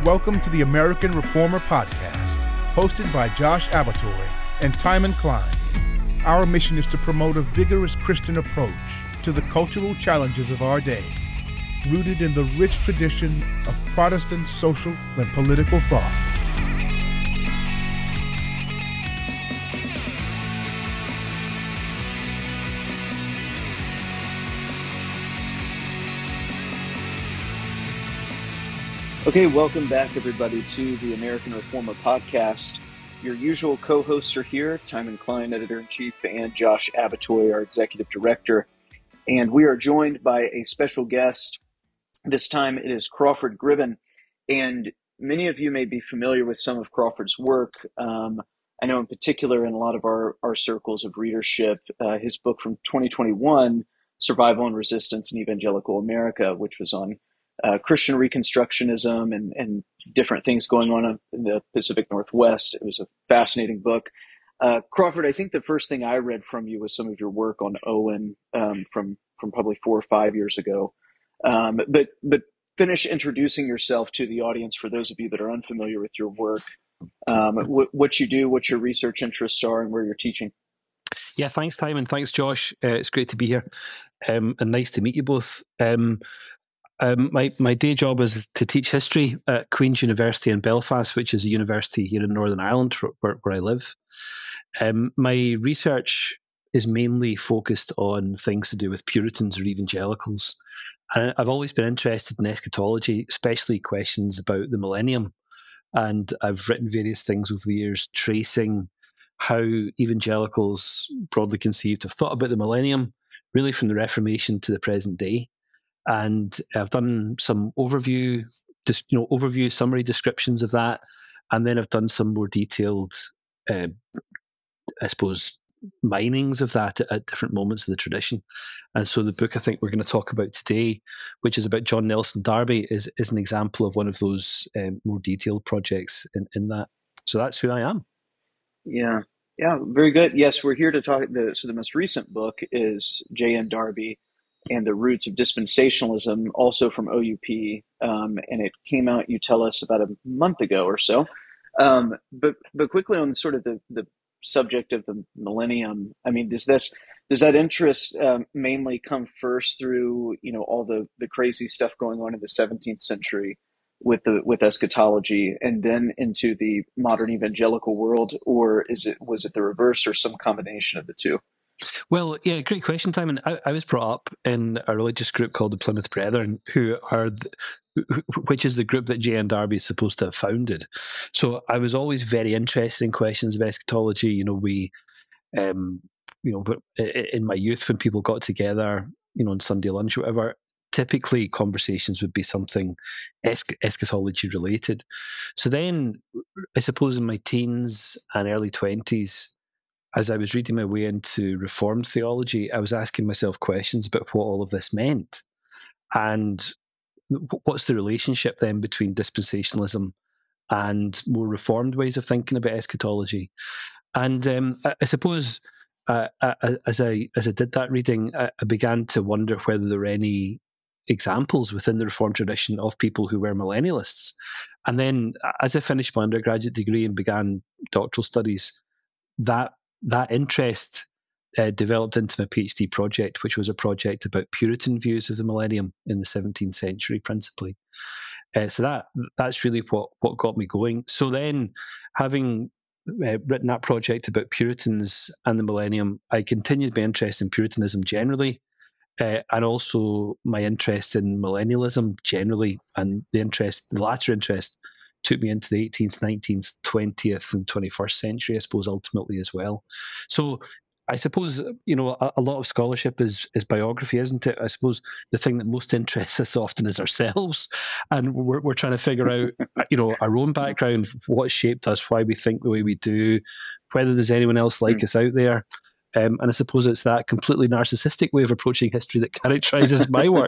Welcome to the American Reformer Podcast, hosted by Josh Abatoy and Timon Klein. Our mission is to promote a vigorous Christian approach to the cultural challenges of our day, rooted in the rich tradition of Protestant social and political thought. Okay, welcome back, everybody, to the American Reformer Podcast. Your usual co-hosts are here, Timon Klein, Editor-in-Chief, and Josh Abatoy, our Executive Director. And we are joined by a special guest. This time it is Crawford Gribben. And many of you may be familiar with some of Crawford's work. I know in particular in a lot of our circles of readership, his book from 2021, Survival and Resistance in Evangelical America, which was on Christian Reconstructionism and different things going on in the Pacific Northwest. It was a fascinating book. Crawford, I think the first thing I read from you was some of your work on Owen from probably 4 or 5 years ago. But finish introducing yourself to the audience for those of you that are unfamiliar with your work, what you do, what your research interests are, and where you're teaching. Yeah, thanks, Timon. Thanks, Josh. It's great to be here, and nice to meet you both. My day job is to teach history at Queen's University in Belfast, which is a university here in Northern Ireland where I live. My research is mainly focused on things to do with Puritans or evangelicals. I've always been interested in eschatology, especially questions about the millennium. And I've written various things over the years tracing how evangelicals, broadly conceived, have thought about the millennium, really from the Reformation to the present day. And I've done some overview summary descriptions of that, and then I've done some more detailed, minings of that at different moments of the tradition. And so the book I think we're going to talk about today, which is about John Nelson Darby, is an example of one of those more detailed projects in that. So that's who I am. Yeah, very good. Yes, we're here to talk. So the most recent book is J.N. Darby and the Roots of Dispensationalism, also from OUP, and it came out, you tell us, about a month ago or so. But quickly on sort of the subject of the millennium, I mean, does that interest mainly come first through all the crazy stuff going on in the 17th century with eschatology, and then into the modern evangelical world, or was it the reverse, or some combination of the two? Well, yeah, great question, Timon. I was brought up in a religious group called the Plymouth Brethren, which is the group that J.N. Darby is supposed to have founded. So I was always very interested in questions of eschatology. In my youth, when people got together, on Sunday lunch or whatever, typically conversations would be something eschatology related. So then, I suppose in my teens and early 20s, as I was reading my way into Reformed theology, I was asking myself questions about what all of this meant. And what's the relationship then between dispensationalism and more Reformed ways of thinking about eschatology? And I suppose as I did that reading, I began to wonder whether there were any examples within the Reformed tradition of people who were millennialists. And then as I finished my undergraduate degree and began doctoral studies, that interest developed into my PhD project, which was a project about Puritan views of the millennium in the 17th century, principally. So that's really what got me going. So then, having written that project about Puritans and the millennium, I continued to be interested in Puritanism generally, and also my interest in millennialism generally, and the latter interest took me into the 18th, 19th, 20th, and 21st century, I suppose, ultimately as well. So I suppose, a lot of scholarship is biography, isn't it? I suppose the thing that most interests us often is ourselves. And we're trying to figure out, our own background, what shaped us, why we think the way we do, whether there's anyone else like us out there. And I suppose it's that completely narcissistic way of approaching history that characterizes my work.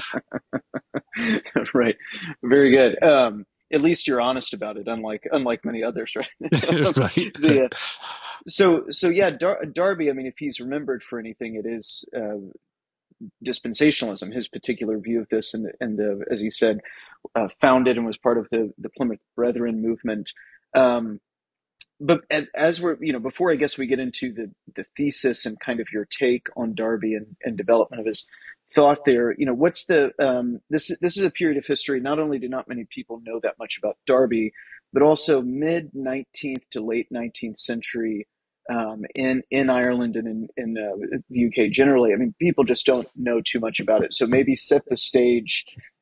Right. Very good. At least you're honest about it, unlike many others, right? Right. So yeah, Darby. I mean, if he's remembered for anything, it is dispensationalism, his particular view of this, and as you said, founded and was part of the Plymouth Brethren movement. But as we're, before I guess we get into the thesis and kind of your take on Darby and development of his thought there, what's this is a period of history. Not only do not many people know that much about Darby, but also mid 19th to late 19th century in Ireland and in the UK generally. I mean, people just don't know too much about it. So maybe set the stage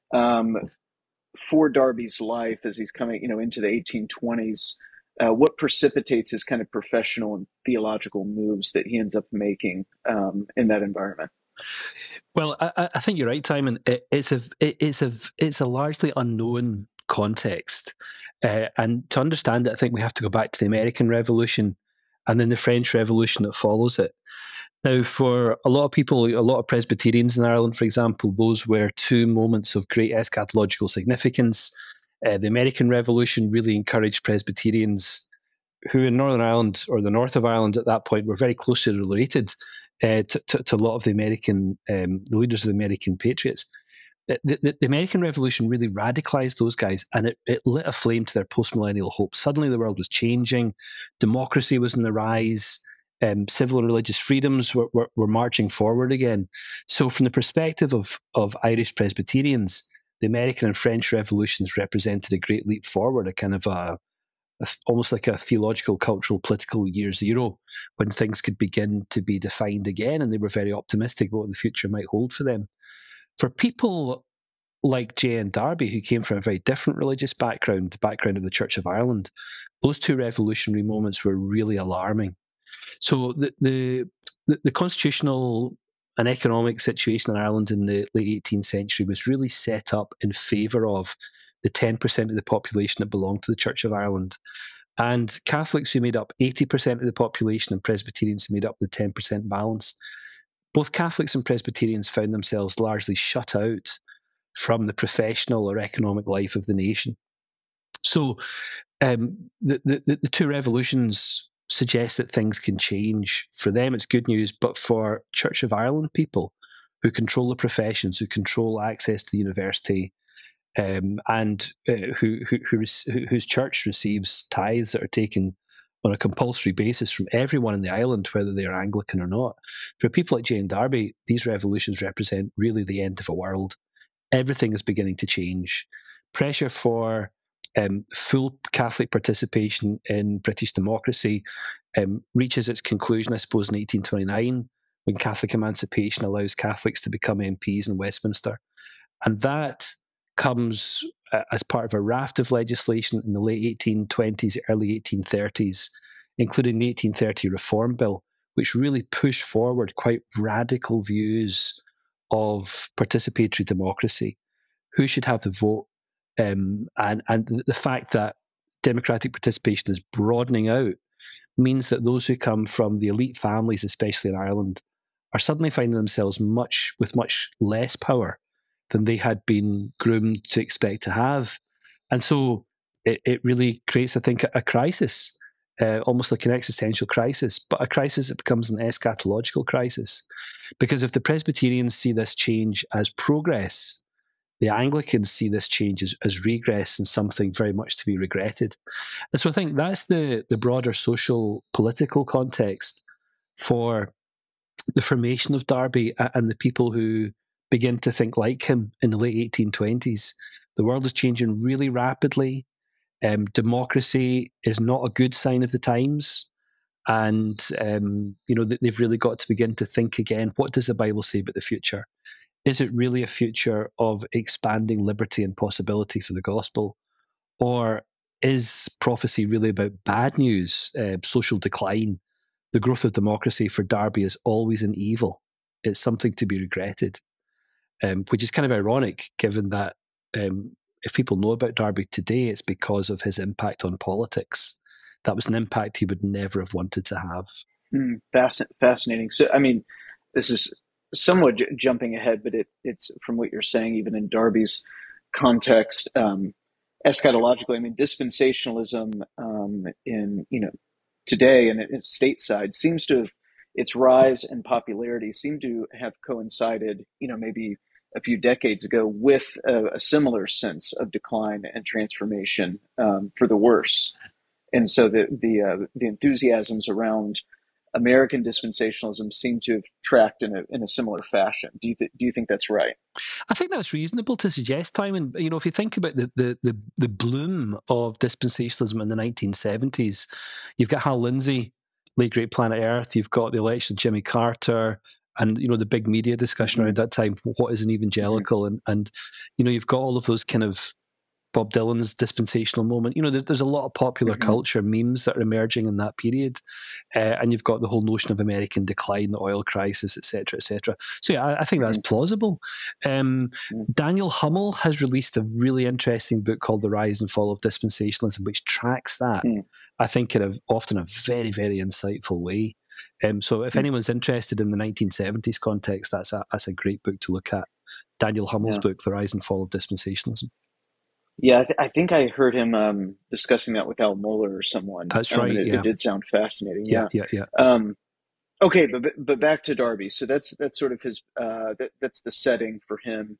for Darby's life as he's coming, into the 1820s. What precipitates his kind of professional and theological moves that he ends up making in that environment? Well, I think you're right, Timon. It's a largely unknown context, and to understand it, I think we have to go back to the American Revolution and then the French Revolution that follows it. Now, for a lot of people, a lot of Presbyterians in Ireland, for example, those were two moments of great eschatological significance. The American Revolution really encouraged Presbyterians who in Northern Ireland or the north of Ireland at that point were very closely related to a lot of the American, the leaders of the American patriots. The American Revolution really radicalized those guys, and it lit a flame to their post-millennial hope. Suddenly the world was changing, democracy was on the rise, civil and religious freedoms were marching forward again. So from the perspective of Irish Presbyterians, the American and French revolutions represented a great leap forward, a kind of almost like a theological, cultural, political year zero when things could begin to be defined again, and they were very optimistic about what the future might hold for them. For people like Jay and Darby, who came from a very different religious background, the background of the Church of Ireland, those two revolutionary moments were really alarming. So the constitutional and economic situation in Ireland in the late 18th century was really set up in favour of the 10% of the population that belonged to the Church of Ireland. And Catholics who made up 80% of the population and Presbyterians who made up the 10% balance. Both Catholics and Presbyterians found themselves largely shut out from the professional or economic life of the nation. So the two revolutions suggest that things can change. For them, it's good news, but for Church of Ireland people who control the professions, who control access to the university, and whose church receives tithes that are taken on a compulsory basis from everyone in the island, whether they are Anglican or not. For people like Jay and Darby, these revolutions represent really the end of a world. Everything is beginning to change. Pressure for full Catholic participation in British democracy reaches its conclusion, I suppose, in 1829, when Catholic emancipation allows Catholics to become MPs in Westminster. And that comes as part of a raft of legislation in the late 1820s, early 1830s, including the 1830 Reform Bill, which really pushed forward quite radical views of participatory democracy, who should have the vote, and the fact that democratic participation is broadening out means that those who come from the elite families, especially in Ireland, are suddenly finding themselves with much less power than they had been groomed to expect to have. And so it really creates, I think, a crisis, almost like an existential crisis, but a crisis that becomes an eschatological crisis. Because if the Presbyterians see this change as progress, the Anglicans see this change as regress and something very much to be regretted. And so I think that's the broader social, political context for the formation of Darby and the people who begin to think like him in the late 1820s. The world is changing really rapidly. Democracy is not a good sign of the times. And, they've really got to begin to think again, what does the Bible say about the future? Is it really a future of expanding liberty and possibility for the gospel? Or is prophecy really about bad news, social decline? The growth of democracy for Darby is always an evil. It's something to be regretted, which is kind of ironic given that if people know about Darby today, it's because of his impact on politics. That was an impact he would never have wanted to have. Fascinating. So, I mean, this is somewhat jumping ahead, but it's from what you're saying, even in Darby's context, eschatologically. I mean, dispensationalism in today and its stateside seems to have its rise and popularity seem to have coincided, maybe a few decades ago, with a similar sense of decline and transformation for the worse. And so the enthusiasms around American dispensationalism seem to have tracked in a similar fashion. Do you think that's right? I think that's reasonable to suggest, Timon. If you think about the bloom of dispensationalism in the 1970s, you've got Hal Lindsey, late great Planet Earth. You've got the election of Jimmy Carter, and the big media discussion around that time. What is an evangelical? And you've got all of those kind of Bob Dylan's dispensational moment. There's a lot of popular culture memes that are emerging in that period. And you've got the whole notion of American decline, the oil crisis, et cetera, et cetera. So yeah, I think that's plausible. Daniel Hummel has released a really interesting book called The Rise and Fall of Dispensationalism, which tracks that, I think, in often a very, very insightful way. So if anyone's interested in the 1970s context, that's a great book to look at. Daniel Hummel's book, The Rise and Fall of Dispensationalism. Yeah, I think I heard him discussing that with Al Mohler or someone. That's right. It did sound fascinating. Yeah. Okay, but back to Darby. So that's sort of his. That's the setting for him.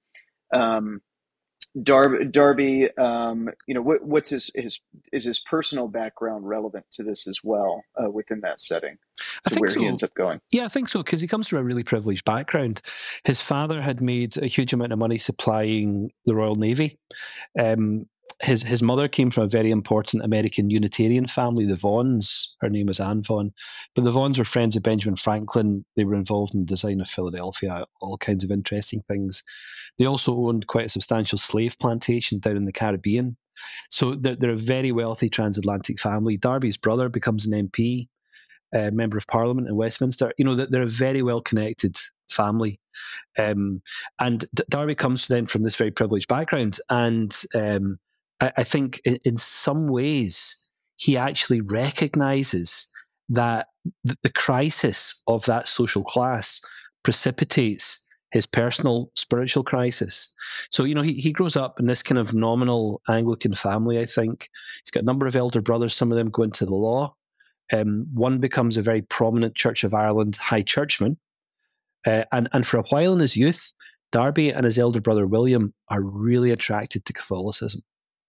Darby. What's his personal background relevant to this as well within that setting? I think where so. He ends up going. Yeah, I think so, because he comes from a really privileged background. His father had made a huge amount of money supplying the Royal Navy. His mother came from a very important American Unitarian family, the Vaughns. Her name was Anne Vaughn. But the Vaughns were friends of Benjamin Franklin. They were involved in the design of Philadelphia, all kinds of interesting things. They also owned quite a substantial slave plantation down in the Caribbean. So they're a very wealthy transatlantic family. Darby's brother becomes an MP, member of Parliament in Westminster. They're a very well-connected family. And Darby comes then from this very privileged background. And I think in some ways, he actually recognizes that the crisis of that social class precipitates his personal spiritual crisis. So, he grows up in this kind of nominal Anglican family, I think. He's got a number of elder brothers. Some of them go into the law. One becomes a very prominent Church of Ireland high churchman. And for a while in his youth, Darby and his elder brother William are really attracted to Catholicism.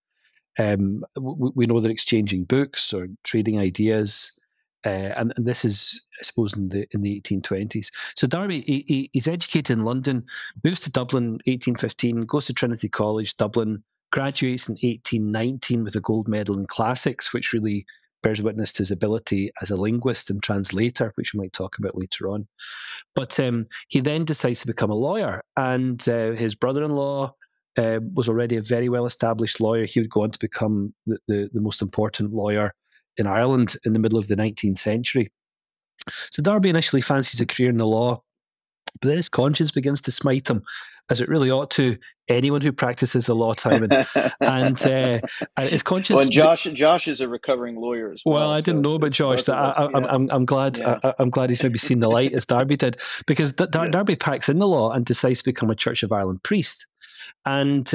We know they're exchanging books or trading ideas, and this is, I suppose, in the 1820s. So Darby, he's educated in London, moves to Dublin 1815, goes to Trinity College, Dublin, graduates in 1819 with a gold medal in classics, which really bears witness to his ability as a linguist and translator, which we might talk about later on. But he then decides to become a lawyer, and his brother-in-law was already a very well-established lawyer. He would go on to become the most important lawyer in Ireland in the middle of the 19th century. So Darby initially fancies a career in the law, but then his conscience begins to smite him, as it really ought to anyone who practices the law, Timon. and his conscience. Well, and Josh is a recovering lawyer as well. Well, I didn't know about Josh. I'm glad. Yeah. I'm glad he's maybe seen the light as Darby did, because Darby packs in the law and decides to become a Church of Ireland priest. And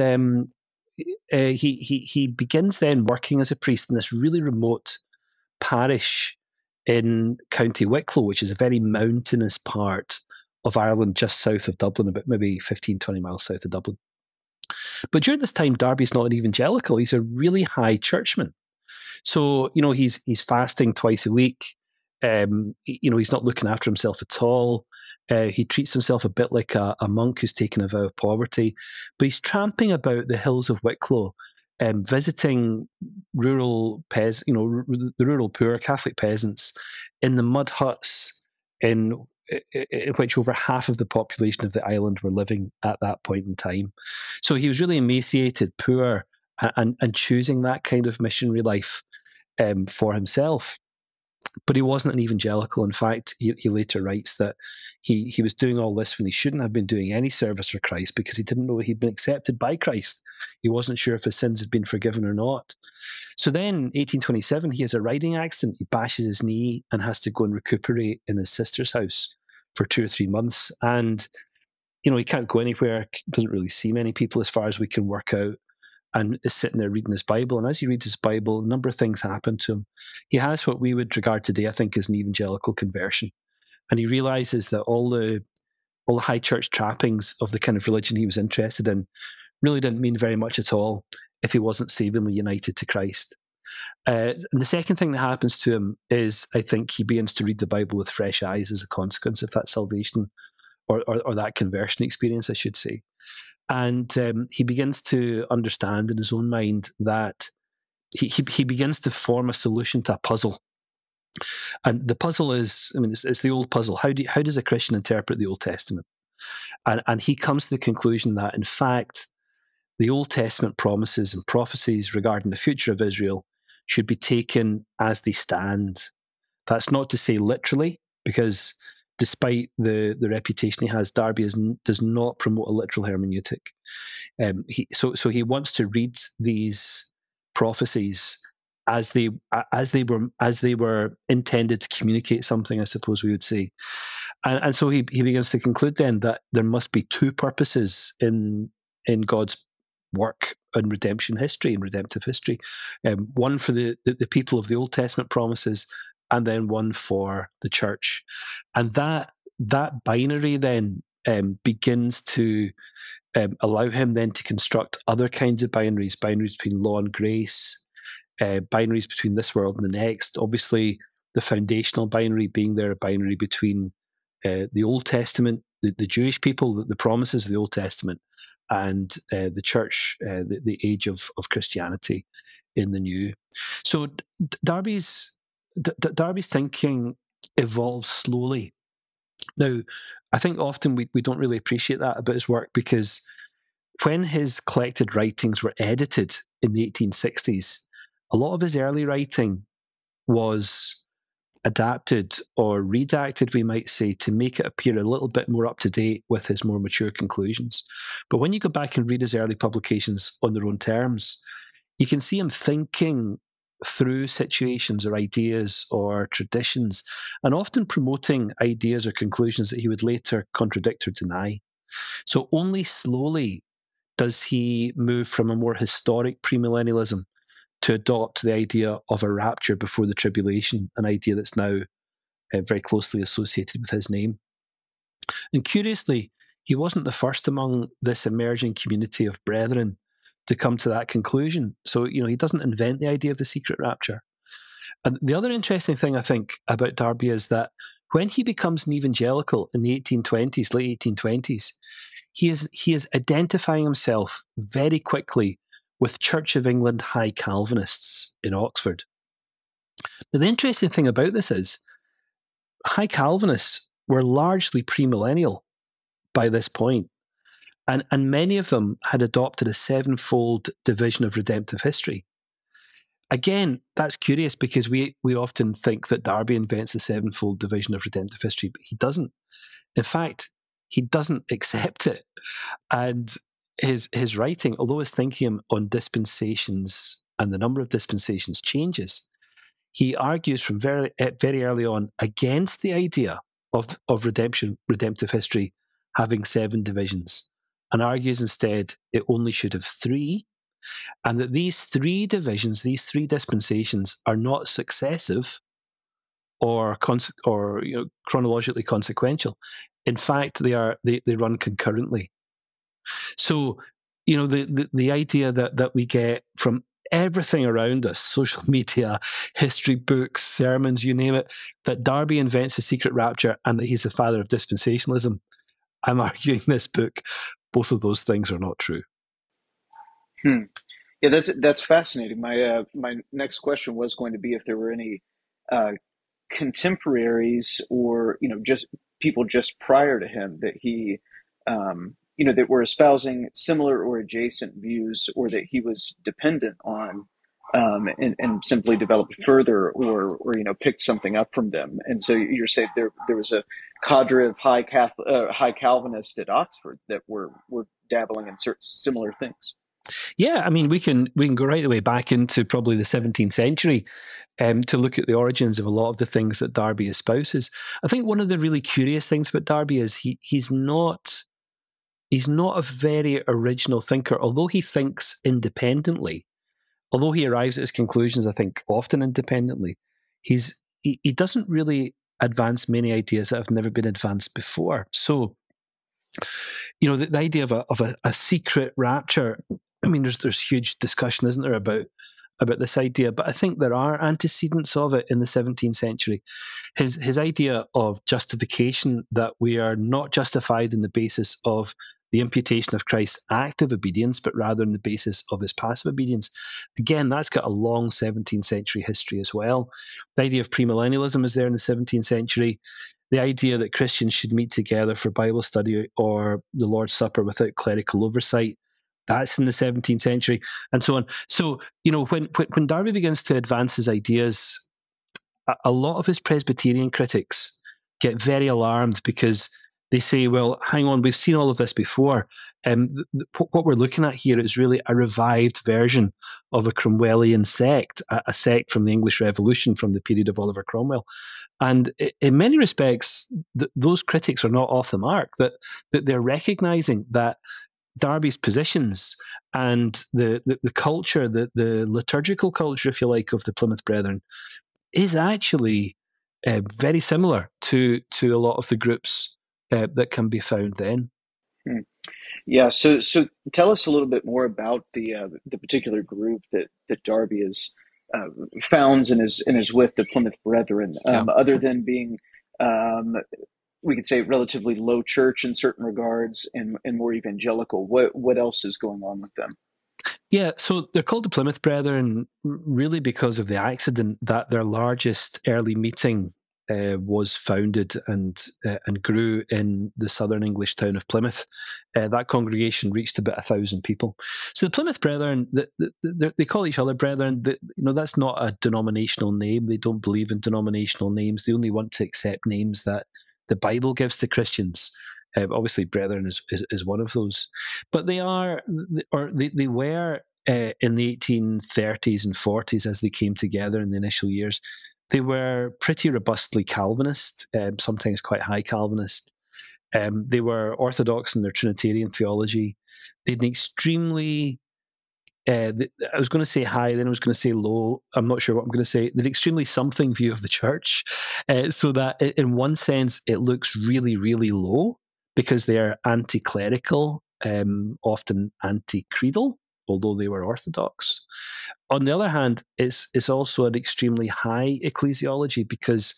he begins then working as a priest in this really remote parish in County Wicklow, which is a very mountainous part of Ireland just south of Dublin, about maybe 15, 20 miles south of Dublin. But during this time, Darby's not an evangelical. He's a really high churchman. So, he's fasting twice a week. He's not looking after himself at all. He treats himself a bit like a monk who's taken a vow of poverty. But he's tramping about the hills of Wicklow, visiting rural the rural poor Catholic peasants in the mud huts in which over half of the population of the island were living at that point in time. So he was really emaciated, poor, and choosing that kind of missionary life for himself. But he wasn't an evangelical. In fact, he later writes that he was doing all this when he shouldn't have been doing any service for Christ, because he didn't know he'd been accepted by Christ. He wasn't sure if his sins had been forgiven or not. So then, 1827, he has a riding accident. He bashes his knee and has to go and recuperate in his sister's house for 2 or 3 months. And, he can't go anywhere, doesn't really see many people as far as we can work out, and is sitting there reading his Bible. And as he reads his Bible, a number of things happen to him. He has what we would regard today, I think, as an evangelical conversion. and he realizes that all the high church trappings of the kind of religion he was interested in really didn't mean very much at all if he wasn't savingly united to Christ. And the second thing that happens to him is, I think, he begins to read the Bible with fresh eyes as a consequence of that salvation, or that conversion experience, I should say. And he begins to understand in his own mind that he begins to form a solution to a puzzle. And the puzzle is, I mean, it's the old puzzle. How does a Christian interpret the Old Testament? And he comes to the conclusion that, in fact, the Old Testament promises and prophecies regarding the future of Israel should be taken as they stand. That's not to say literally, because despite the reputation he has, Darby does not promote a literal hermeneutic. So he wants to read these prophecies as they were intended to communicate something, I suppose we would say. And so he begins to conclude then that there must be two purposes in God's work in redemption history and redemptive history. One for the people of the Old Testament promises, and then one for the church. And that binary then begins to allow him then to construct other kinds of binaries between law and grace, binaries between this world and the next. Obviously, the foundational binary being there, a binary between the Old Testament, the Jewish people, the promises of the Old Testament, and the church, the age of Christianity in the New. So Darby's thinking evolves slowly. Now, I think often we don't really appreciate that about his work, because when his collected writings were edited in the 1860s, a lot of his early writing was adapted or redacted, we might say, to make it appear a little bit more up to date with his more mature conclusions. But when you go back and read his early publications on their own terms, you can see him thinking through situations or ideas or traditions, and often promoting ideas or conclusions that he would later contradict or deny. So only slowly does he move from a more historic premillennialism to adopt the idea of a rapture before the tribulation, an idea that's now very closely associated with his name. And curiously, he wasn't the first among this emerging community of brethren to come to that conclusion. So, he doesn't invent the idea of the secret rapture. And the other interesting thing, I think, about Darby is that when he becomes an evangelical in the 1820s, late 1820s, he is identifying himself very quickly with Church of England High Calvinists in Oxford. Now, the interesting thing about this is High Calvinists were largely premillennial by this point, and many of them had adopted a sevenfold division of redemptive history. Again, that's curious, because we often think that Darby invents the sevenfold division of redemptive history, but he doesn't. In fact, he doesn't accept it. And his writing, although his thinking on dispensations and the number of dispensations changes, he argues from very early on against the idea of redemptive history having 7 divisions, and argues instead it only should have 3, and that these 3 divisions, these 3 dispensations, are not successive or chronologically consequential. In fact, they run concurrently. So, the idea that we get from everything around us, social media, history books, sermons, you name it, that Darby invents a secret rapture and that he's the father of dispensationalism, I'm arguing this book, both of those things are not true. Yeah, that's fascinating. My next question was going to be if there were any contemporaries or just people just prior to him that he that were espousing similar or adjacent views, or that he was dependent on, and simply developed further, or picked something up from them. And so you're saying there was a cadre of high Calvinists at Oxford that were dabbling in certain similar things. Yeah, I mean, we can go right the way back into probably the 17th century to look at the origins of a lot of the things that Darby espouses. I think one of the really curious things about Darby is he's not a very original thinker, although he thinks independently. Although he arrives at his conclusions, I think, often independently, he doesn't really advance many ideas that have never been advanced before. So, the idea of a secret rapture, I mean, there's huge discussion, isn't there, about this idea, but I think there are antecedents of it in the 17th century. His idea of justification, that we are not justified on the basis of the imputation of Christ's active obedience, but rather on the basis of his passive obedience. Again, that's got a long 17th century history as well. The idea of premillennialism is there in the 17th century. The idea that Christians should meet together for Bible study or the Lord's Supper without clerical oversight, that's in the 17th century, and so on. So, when Darby begins to advance his ideas, a lot of his Presbyterian critics get very alarmed because they say, well, hang on, we've seen all of this before. What we're looking at here is really a revived version of a Cromwellian sect, a sect from the English Revolution, from the period of Oliver Cromwell. And in many respects, those critics are not off the mark, that they're recognizing that Darby's positions and the culture, the liturgical culture, if you like, of the Plymouth Brethren is actually very similar to a lot of the groups that can be found then. Yeah, so tell us a little bit more about the particular group that Darby is founds and is with, the Plymouth Brethren. Other than being, we could say, relatively low church in certain regards and more evangelical, what else is going on with them? Yeah, so they're called the Plymouth Brethren really because of the accident that their largest early meeting was founded and grew in the southern English town of Plymouth. That congregation reached about 1,000 people. So the Plymouth Brethren, they call each other Brethren. That's not a denominational name. They don't believe in denominational names. They only want to accept names that the Bible gives to Christians. Obviously, Brethren is one of those. But they were in the 1830s and 40s, as they came together in the initial years. They were pretty robustly Calvinist, sometimes quite high Calvinist. They were orthodox in their Trinitarian theology. They had an extremely, I was going to say high, then I was going to say low. I'm not sure what I'm going to say. They had an extremely something view of the church, so that in one sense it looks really, really low because they are anti-clerical, often anti-creedal, although they were orthodox. On the other hand, it's also an extremely high ecclesiology because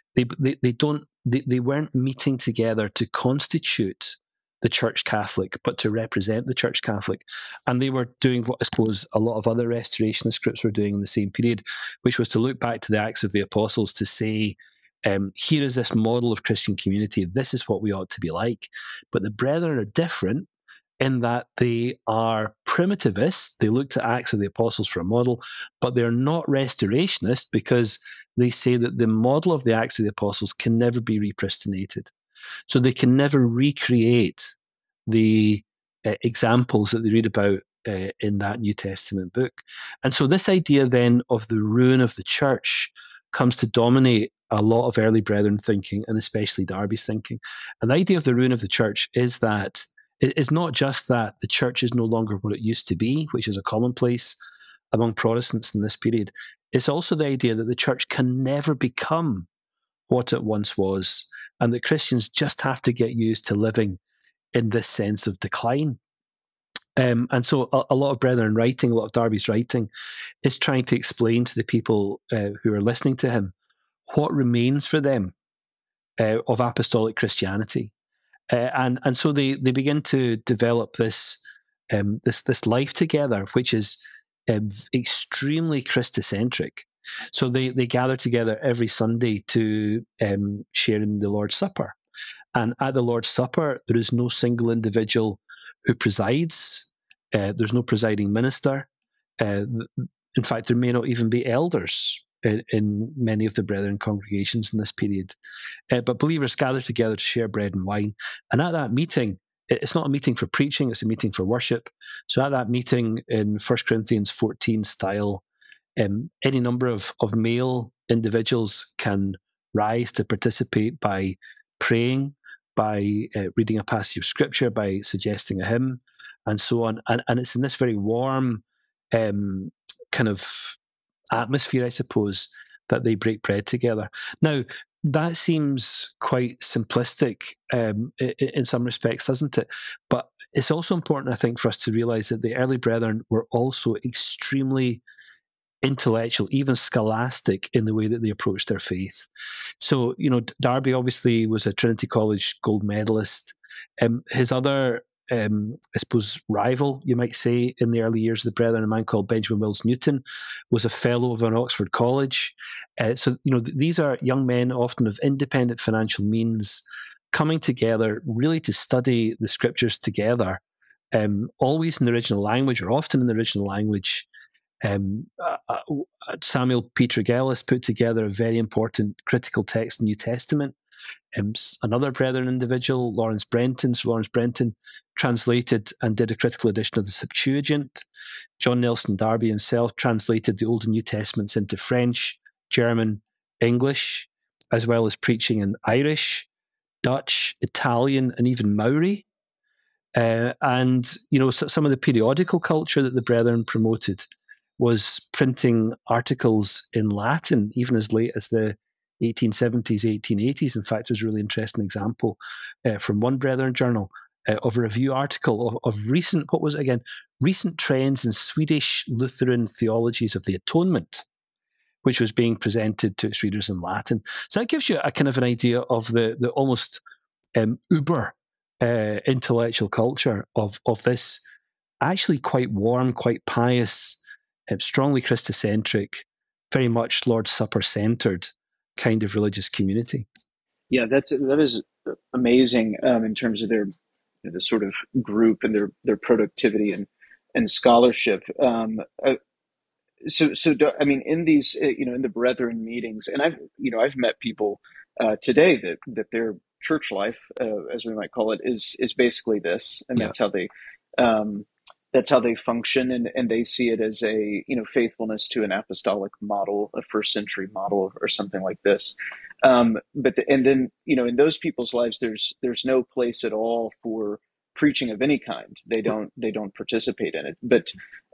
they weren't meeting together to constitute the Church Catholic, but to represent the Church Catholic. And they were doing what I suppose a lot of other Restorationist groups were doing in the same period, which was to look back to the Acts of the Apostles to say, here is this model of Christian community, this is what we ought to be like. But the Brethren are different in that they are primitivists. They look to Acts of the Apostles for a model, but they're not restorationist because they say that the model of the Acts of the Apostles can never be repristinated. So they can never recreate the examples that they read about in that New Testament book. And so this idea then of the ruin of the church comes to dominate a lot of early Brethren thinking, and especially Darby's thinking. And the idea of the ruin of the church is that it is not just that the church is no longer what it used to be, which is a commonplace among Protestants in this period. It's also the idea that the church can never become what it once was, and that Christians just have to get used to living in this sense of decline. And so a lot of Brethren writing, a lot of Darby's writing, is trying to explain to the people who are listening to him what remains for them of apostolic Christianity. And so they begin to develop this life together, which is extremely Christocentric. So they gather together every Sunday to share in the Lord's Supper. And at the Lord's Supper, there is no single individual who presides. There's no presiding minister. In fact, there may not even be elders in many of the Brethren congregations in this period. But believers gather together to share bread and wine. And at that meeting, it's not a meeting for preaching, it's a meeting for worship. So at that meeting in 1 Corinthians 14 style, any number of male individuals can rise to participate by praying, by reading a passage of scripture, by suggesting a hymn, and so on. And it's in this very warm kind of atmosphere, I suppose, that they break bread together. Now, that seems quite simplistic in some respects, doesn't it? But it's also important, I think, for us to realize that the early brethren were also extremely intellectual, even scholastic, in the way that they approached their faith. So, Darby obviously was a Trinity College gold medalist. His other, I suppose, rival, you might say, in the early years of the brethren, a man called Benjamin Wills Newton, was a fellow of an Oxford college. So, these are young men, often of independent financial means, coming together really to study the scriptures together, always in the original language, or often in the original language. Samuel P. Tregelles put together a very important critical text in the New Testament. Another brethren individual, Lawrence Brenton translated and did a critical edition of the Septuagint. John Nelson Darby himself translated the Old and New Testaments into French, German, English, as well as preaching in Irish, Dutch, Italian, and even Maori. And some of the periodical culture that the brethren promoted was printing articles in Latin, even as late as the 1870s, 1880s. In fact, there's a really interesting example from one Brethren journal of a review article of recent trends in Swedish Lutheran theologies of the atonement, which was being presented to its readers in Latin. So that gives you a kind of an idea of the almost uber intellectual culture of this actually quite warm, quite pious, strongly Christocentric, very much Lord's Supper centered kind of religious community. Yeah, that is amazing in terms of their the sort of group and their productivity and scholarship. So I mean, in these in the brethren meetings, and I've met people today that their church life, as we might call it, is basically this, and that's how they function, and they see it as a faithfulness to an apostolic model, a first century model, or something like this. And then in those people's lives, there's no place at all for preaching of any kind. They don't participate in it. But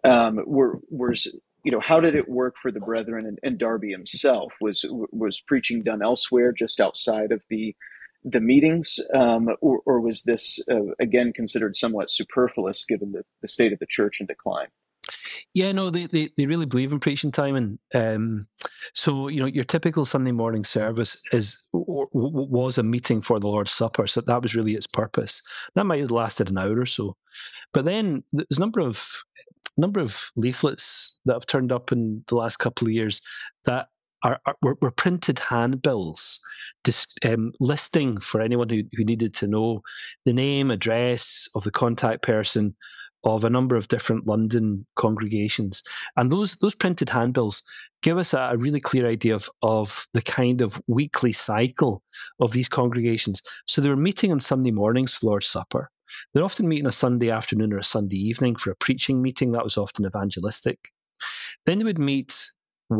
how did it work for the brethren and Darby himself? Was preaching done elsewhere, just outside of the meetings, or was this again considered somewhat superfluous given the state of the church in decline? Yeah, no, they really believe in preaching, Timon. So your typical Sunday morning service was a meeting for the Lord's Supper, so that was really its purpose. That might have lasted an hour or so, but then there's a number of leaflets that have turned up in the last couple of years that were printed handbills, listing for anyone who needed to know the name, address of the contact person of a number of different London congregations. And those printed handbills give us a really clear idea of the kind of weekly cycle of these congregations. So they were meeting on Sunday mornings for Lord's Supper. They'd often meet on a Sunday afternoon or a Sunday evening for a preaching meeting. That was often evangelistic. Then they would meet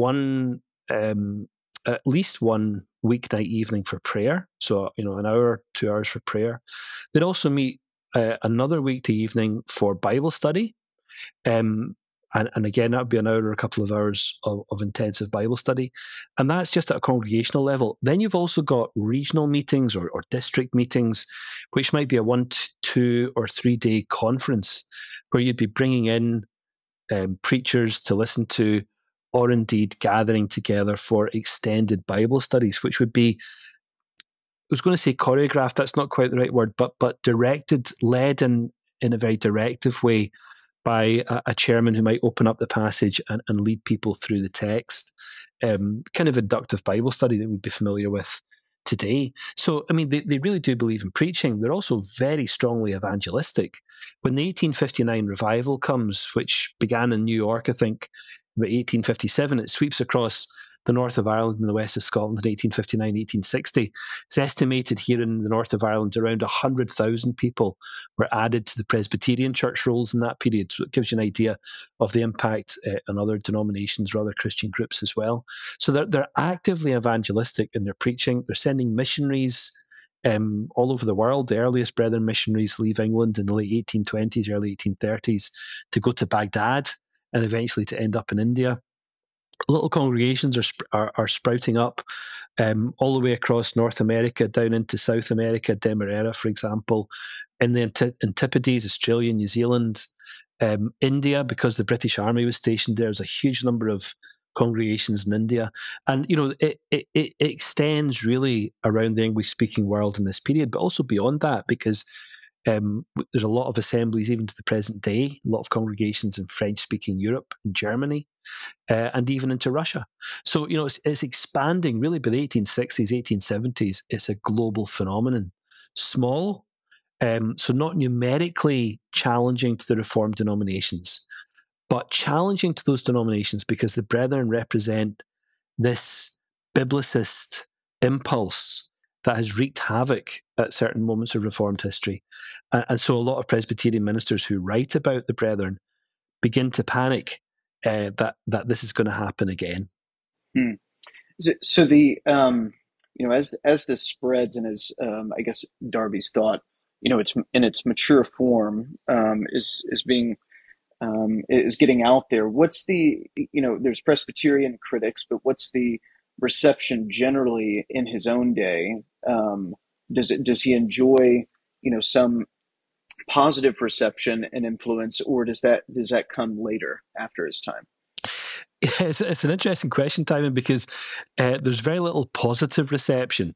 at least one weeknight evening for prayer. So, an hour, 2 hours for prayer. They'd also meet another weekday evening for Bible study. And again, that would be an hour or a couple of hours of intensive Bible study. And that's just at a congregational level. Then you've also got regional meetings or district meetings, which might be a 1, 2, or 3 day conference where you'd be bringing in preachers to listen to, or indeed gathering together for extended Bible studies, which would be, I was going to say choreographed, that's not quite the right word, but directed, led in a very directive way by a chairman who might open up the passage and lead people through the text. Kind of inductive Bible study that we'd be familiar with today. So, I mean, they really do believe in preaching. They're also very strongly evangelistic. When the 1859 revival comes, which began in New York, I think, about 1857, it sweeps across the north of Ireland and the west of Scotland in 1859, 1860. It's estimated here in the north of Ireland around 100,000 people were added to the Presbyterian church rolls in that period. So it gives you an idea of the impact on other denominations or other Christian groups as well. So they're actively evangelistic in their preaching. They're sending missionaries all over the world. The earliest Brethren missionaries leave England in the late 1820s, early 1830s to go to Baghdad and eventually to end up in India. little congregations are sprouting up all the way across North America, down into South America, Demerara, for example, in the Antipodes, Australia, New Zealand, India, because the British Army was stationed there. There's a huge number of congregations in India. And, it extends really around the English-speaking world in this period, but also beyond that, because there's a lot of assemblies even to the present day, a lot of congregations in French-speaking Europe and Germany, and even into Russia. So, it's expanding really by the 1860s, 1870s. It's a global phenomenon. Small, so not numerically challenging to the Reformed denominations, but challenging to those denominations because the Brethren represent this biblicist impulse that has wreaked havoc at certain moments of Reformed history. And so a lot of Presbyterian ministers who write about the Brethren begin to panic that this is going to happen again. So the as this spreads and as I guess Darby's thought, it's in its mature form is getting out there. What's the there's Presbyterian critics, but what's the reception generally in his own day? Does he enjoy some positive reception and influence, or does that come later after his time? It's an interesting question, Timon, because there's very little positive reception.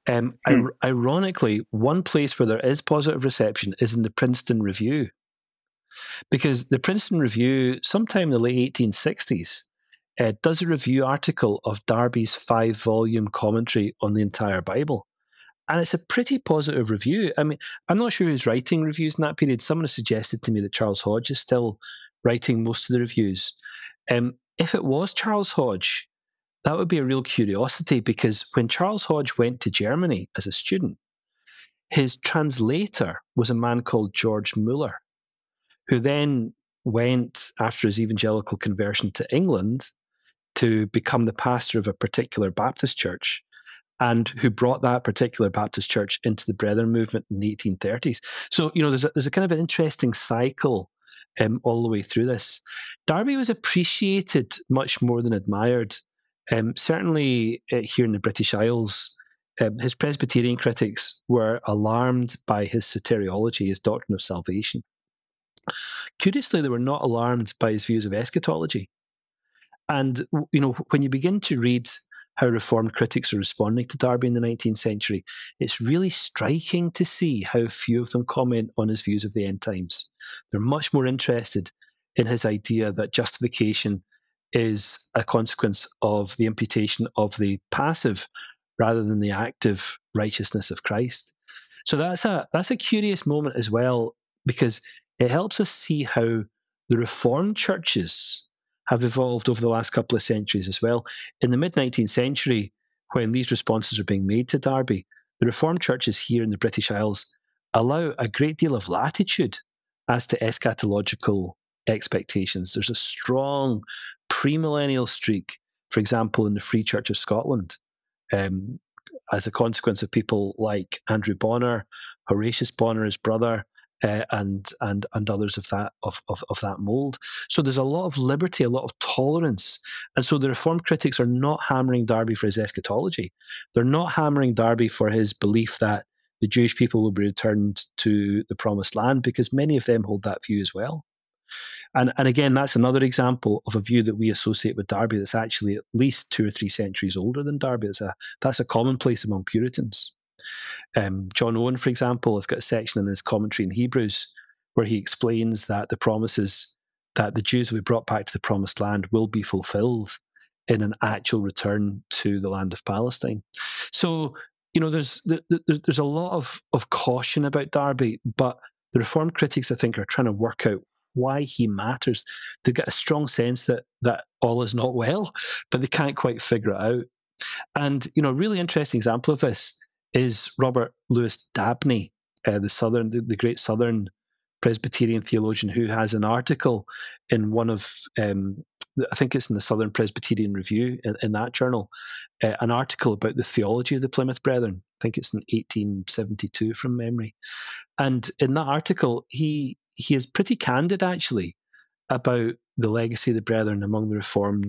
Ironically, one place where there is positive reception is in the Princeton Review. Because the Princeton Review, sometime in the late 1860s, does a review article of Darby's 5-volume commentary on the entire Bible. And it's a pretty positive review. I mean, I'm not sure who's writing reviews in that period. Someone has suggested to me that Charles Hodge is still writing most of the reviews. If it was Charles Hodge, that would be a real curiosity, because when Charles Hodge went to Germany as a student, his translator was a man called George Muller, who then went, after his evangelical conversion, to England to become the pastor of a particular Baptist church, and who brought that particular Baptist church into the Brethren movement in the 1830s. So, there's a kind of an interesting cycle all the way through this. Darby was appreciated much more than admired. Certainly here in the British Isles, his Presbyterian critics were alarmed by his soteriology, his doctrine of salvation. Curiously, they were not alarmed by his views of eschatology. And, when you begin to read how Reformed critics are responding to Darby in the 19th century, it's really striking to see how few of them comment on his views of the end times. They're much more interested in his idea that justification is a consequence of the imputation of the passive rather than the active righteousness of Christ. So that's a curious moment as well, because it helps us see how the Reformed churches have evolved over the last couple of centuries as well. In the mid-19th century, when these responses are being made to Darby, the Reformed churches here in the British Isles allow a great deal of latitude as to eschatological expectations. There's a strong premillennial streak, for example, in the Free Church of Scotland, as a consequence of people like Andrew Bonner, Horatius Bonner, his brother, and others of that mold. So there's a lot of liberty, a lot of tolerance. And so the Reformed critics are not hammering Darby for his eschatology. They're not hammering Darby for his belief that the Jewish people will be returned to the promised land, because many of them hold that view as well. And again, that's another example of a view that we associate with Darby that's actually at least 2 or 3 centuries older than Darby. That's a commonplace among Puritans. John Owen, for example, has got a section in his commentary in Hebrews where he explains that the promises that the Jews will be brought back to the promised land will be fulfilled in an actual return to the land of Palestine. So, there's a lot of caution about Darby, but the Reformed critics, I think, are trying to work out why he matters. They get a strong sense that all is not well, but they can't quite figure it out. And, a really interesting example of this is Robert Louis Dabney, the great Southern Presbyterian theologian, who has an article in one of, I think it's in the Southern Presbyterian Review, in that journal, an article about the theology of the Plymouth Brethren. I think it's in 1872 from memory. And in that article, he is pretty candid, actually, about the legacy of the Brethren among the Reformed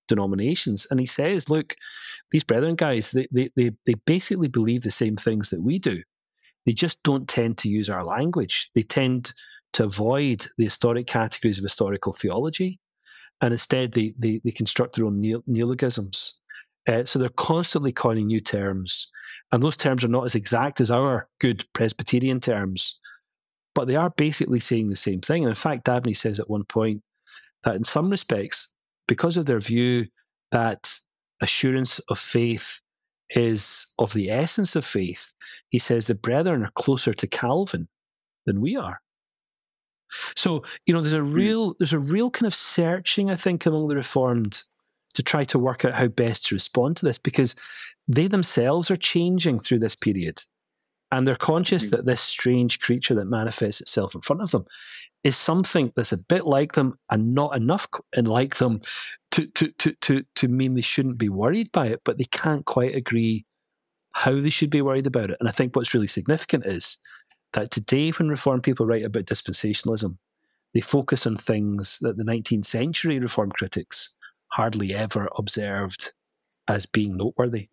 denominations. And he says, look, these Brethren guys, they basically believe the same things that we do. They just don't tend to use our language. They tend to avoid the historic categories of historical theology, and instead they construct their own neologisms. So they're constantly coining new terms, and those terms are not as exact as our good Presbyterian terms, but they are basically saying the same thing. And in fact, Dabney says at one point that in some respects, because of their view that assurance of faith is of the essence of faith, he says the Brethren are closer to Calvin than we are. So, there's a real kind of searching, I think, among the Reformed to try to work out how best to respond to this, because they themselves are changing through this period. And they're conscious that this strange creature that manifests itself in front of them is something that's a bit like them and not enough like them to mean they shouldn't be worried by it, but they can't quite agree how they should be worried about it. And I think what's really significant is that today, when Reformed people write about dispensationalism, they focus on things that the 19th century Reformed critics hardly ever observed as being noteworthy.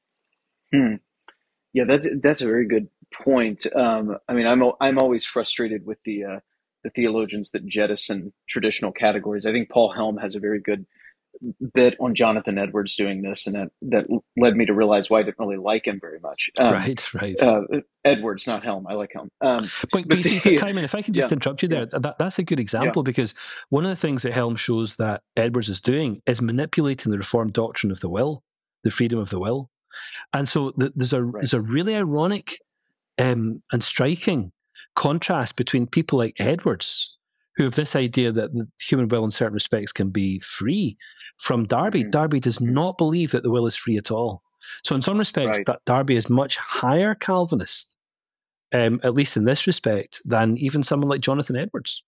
Yeah, that's a very good point. I'm always frustrated with the theologians that jettison traditional categories. I think Paul Helm has a very good bit on Jonathan Edwards doing this, and that led me to realize why I didn't really like him very much. Right. Edwards, not Helm. I like Helm. But you see, Timon, if I can just interrupt you there, that's a good example, because one of the things that Helm shows that Edwards is doing is manipulating the Reformed doctrine of the will, the freedom of the will. And so there's a really ironic and striking contrast between people like Edwards, who have this idea that the human will in certain respects can be free, from Darby. Darby does not believe that the will is free at all. So in some respects, Darby is much higher Calvinist, at least in this respect, than even someone like Jonathan Edwards.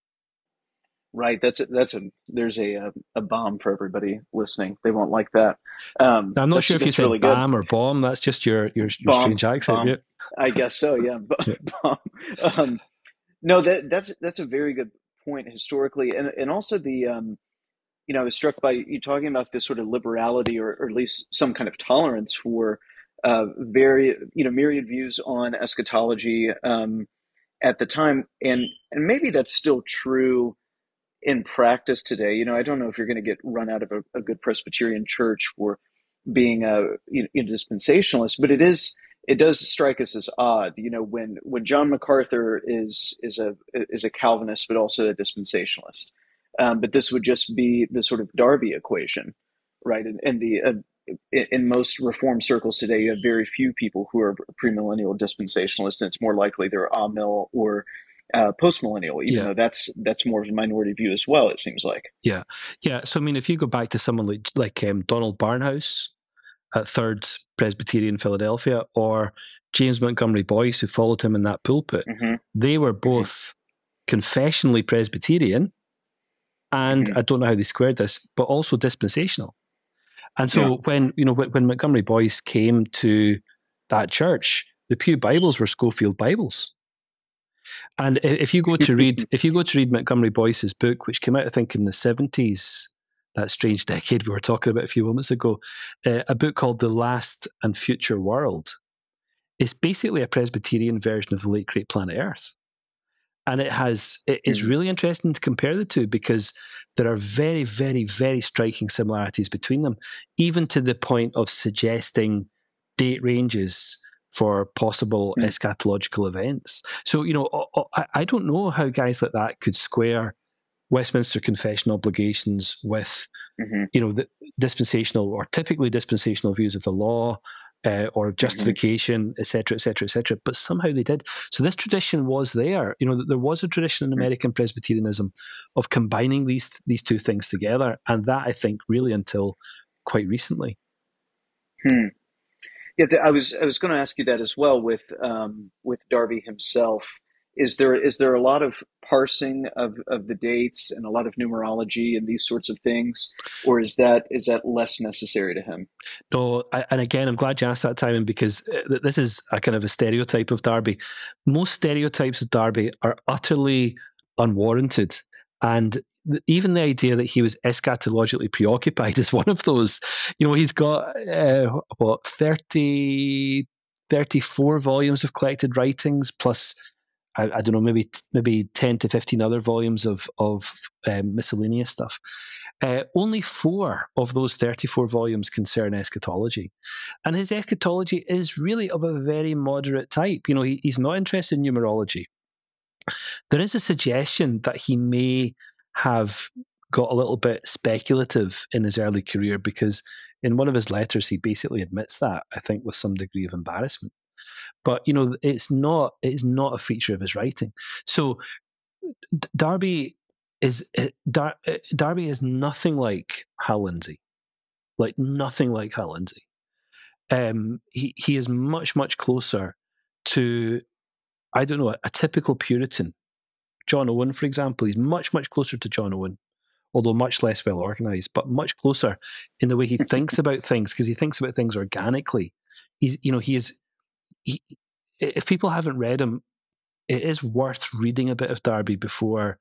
Right. There's a bomb for everybody listening. They won't like that. I'm not sure if you said really bam good. Or bomb. That's just your strange accent. Bomb. Yeah. I guess so. Yeah. Bomb. No, that's a very good point historically, and also the I was struck by you talking about this sort of liberality, or at least some kind of tolerance for very myriad views on eschatology at the time, and maybe that's still true in practice today. I don't know if you're going to get run out of a good Presbyterian church for being a dispensationalist, but it does strike us as odd, when John MacArthur is a Calvinist, but also a dispensationalist. But this would just be the sort of Darby equation, right? And in most Reformed circles today, you have very few people who are premillennial dispensationalists, and it's more likely they're amill or postmillennial, even though that's more of a minority view as well, it seems like. Yeah. So if you go back to someone like Donald Barnhouse at Third Presbyterian Philadelphia, or James Montgomery Boyce, who followed him in that pulpit, they were both confessionally Presbyterian, and I don't know how they squared this, but also dispensational. And so when Montgomery Boyce came to that church, the Pew Bibles were Schofield Bibles. And if you go to read Montgomery Boyce's book, which came out, I think, in the 70s, that strange decade we were talking about a few moments ago, a book called The Last and Future World, is basically a Presbyterian version of the late great planet Earth. And it's really interesting to compare the two, because there are very, very, very striking similarities between them, even to the point of suggesting date ranges for possible eschatological events. So, I don't know how guys like that could square Westminster Confession obligations with, the dispensational or typically dispensational views of the law, or justification, et cetera, et cetera, et cetera. But somehow they did. So this tradition was there. There was a tradition in American Presbyterianism of combining these two things together, and that, I think, really until quite recently. Yeah, I was going to ask you that as well with Darby himself. Is there a lot of parsing of the dates and a lot of numerology and these sorts of things, or is that less necessary to him? No, and again, I'm glad you asked that, Timon, because this is a kind of a stereotype of Darby. Most stereotypes of Darby are utterly unwarranted, and even the idea that he was eschatologically preoccupied is one of those. He's got 34 volumes of collected writings, plus I don't know, maybe 10 to 15 other volumes of miscellaneous stuff. Only 4 of those 34 volumes concern eschatology. And his eschatology is really of a very moderate type. He's not interested in numerology. There is a suggestion that he may have got a little bit speculative in his early career, because in one of his letters he basically admits that, I think with some degree of embarrassment. But it's not a feature of his writing. So Darby is nothing like Hal Lindsey, like nothing like Hal Lindsey. He is much closer to, I don't know, a typical Puritan. John Owen, for example, he's much closer to John Owen, although much less well organized, but much closer in the way he thinks about things, because he thinks about things organically. If people haven't read him, it is worth reading a bit of Darby before,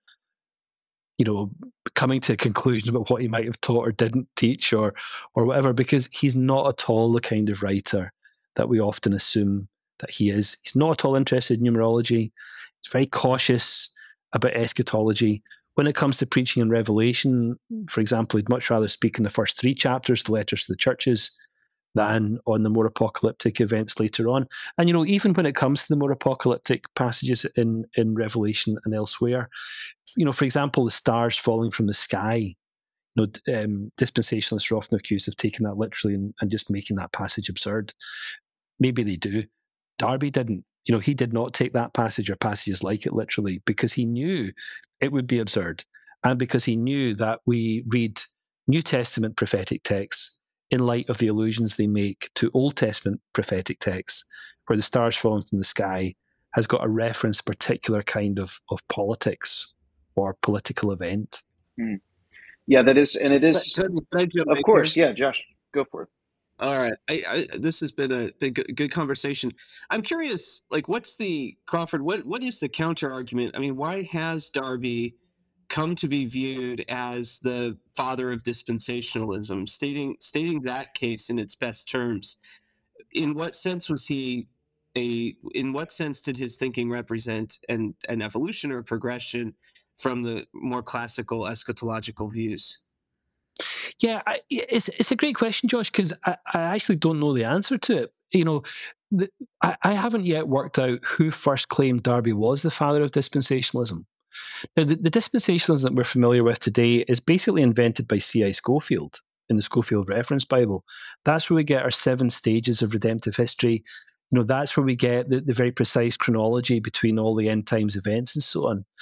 coming to conclusions about what he might have taught or didn't teach or whatever, because he's not at all the kind of writer that we often assume that he is. He's not at all interested in numerology. He's very cautious about eschatology. When it comes to preaching and Revelation, for example, he'd much rather speak in the first 3 chapters, the letters to the churches, than on the more apocalyptic events later on. And, even when it comes to the more apocalyptic passages in Revelation and elsewhere, for example, the stars falling from the sky, dispensationalists are often accused of taking that literally and just making that passage absurd. Maybe they do. Darby didn't. He did not take that passage or passages like it literally, because he knew it would be absurd, and because he knew that we read New Testament prophetic texts in light of the allusions they make to Old Testament prophetic texts, where the stars falling from the sky has got a reference to a particular kind of politics or political event. Mm. Yeah, that is, and it is, of course. Yeah, Josh, go for it. All right. This has been a good conversation. I'm curious, what's the, Crawford, what is the counter argument? I mean, why has Darby come to be viewed as the father of dispensationalism, stating that case in its best terms? In what sense was he in what sense did his thinking represent an evolution or progression from the more classical eschatological views? Yeah, it's a great question, Josh, because I actually don't know the answer to it. I haven't yet worked out who first claimed Darby was the father of dispensationalism. Now, the dispensationalism that we're familiar with today is basically invented by C.I. Scofield in the Scofield Reference Bible. That's where we get our 7 stages of redemptive history. That's where we get the very precise chronology between all the end times events and so on.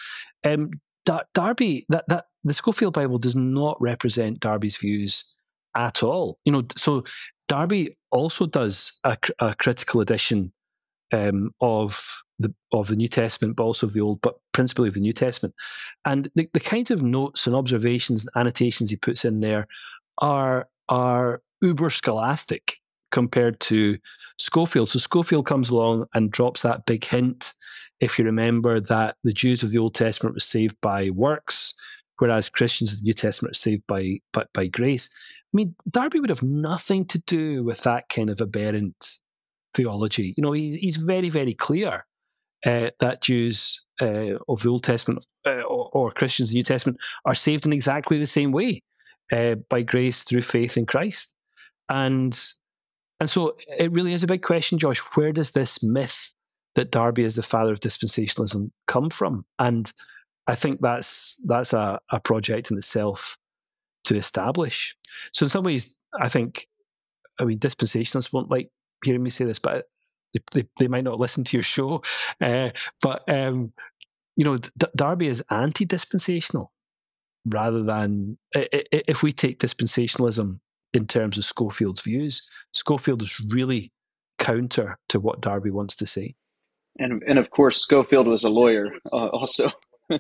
Darby, that the Scofield Bible does not represent Darby's views at all. So Darby also does a critical edition of the New Testament, but also of the Old, but principally of the New Testament. And the kind of notes and observations and annotations he puts in there are uber scholastic compared to Scofield. So Scofield comes along and drops that big hint, if you remember, that the Jews of the Old Testament were saved by works, whereas Christians of the New Testament are saved by grace. I mean, Darby would have nothing to do with that kind of aberrant theology. He's very, very clear that Jews of the Old Testament or Christians of the New Testament are saved in exactly the same way, by grace through faith in Christ. And so it really is a big question, Josh. Where does this myth that Darby is the father of dispensationalism come from? And I think that's a project in itself to establish. So in some ways, I mean, dispensationalists won't like hearing me say this, but they might not listen to your show. But Darby is anti-dispensational rather than, if we take dispensationalism in terms of Scofield's views, Scofield is really counter to what Darby wants to say. And of course, Scofield was a lawyer also.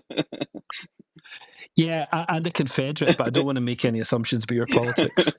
Yeah, and a Confederate, but I don't want to make any assumptions about your politics.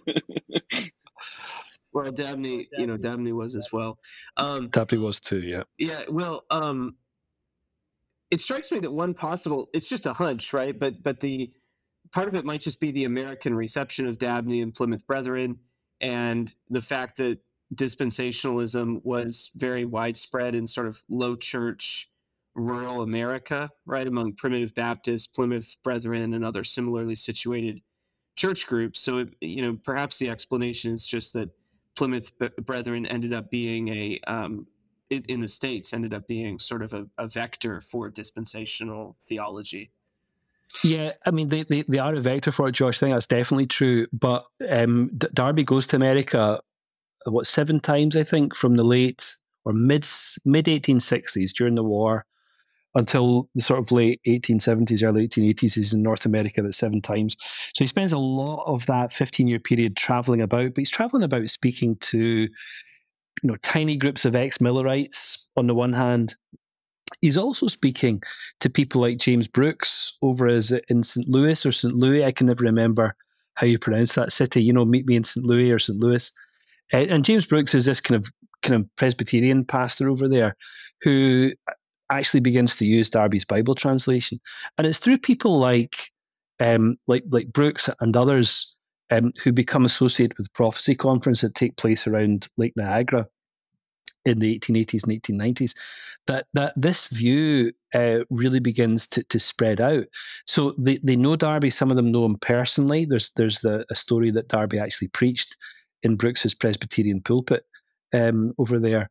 Well, Dabney was as well. Dabney was too, yeah. Yeah, well, it strikes me that one possible, it's just a hunch, right? But the part of it might just be the American reception of Dabney and Plymouth Brethren, and the fact that dispensationalism was very widespread in sort of low church, rural America, right, among primitive Baptists, Plymouth Brethren, and other similarly situated church groups. So, perhaps the explanation is just that Plymouth Brethren ended up being in the States, ended up being sort of a vector for dispensational theology. Yeah, I mean, they are a vector for it, Josh. I think that's definitely true. But Darby goes to America, 7 times, I think, from the late or mid 1860s during the war until the sort of late 1870s, early 1880s. He's in North America about 7 times. So he spends a lot of that 15-year period traveling about, but he's traveling about speaking to, tiny groups of ex-Millerites on the one hand. He's also speaking to people like James Brooks over in St. Louis or St. Louis. I can never remember how you pronounce that city. Meet me in St. Louis or St. Louis. And James Brooks is this kind of Presbyterian pastor over there who actually begins to use Darby's Bible translation. And it's through people like Brooks and others who become associated with the Prophecy Conference that take place around Lake Niagara in the 1880s and 1890s, that this view really begins to spread out. So they know Darby. Some of them know him personally. There's a story that Darby actually preached in Brooks's Presbyterian pulpit over there.